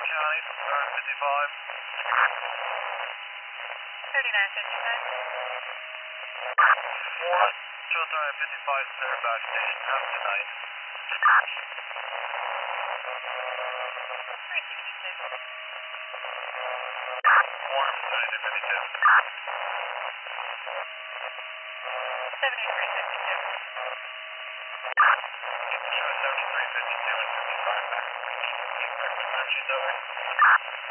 County, 55. 3959. 1, Chiltern 55, Centerback Station. Have a good night. 366. 1, 7352. 7352. Keep the show 7352 and 55 back. Keep breakfast, she's over.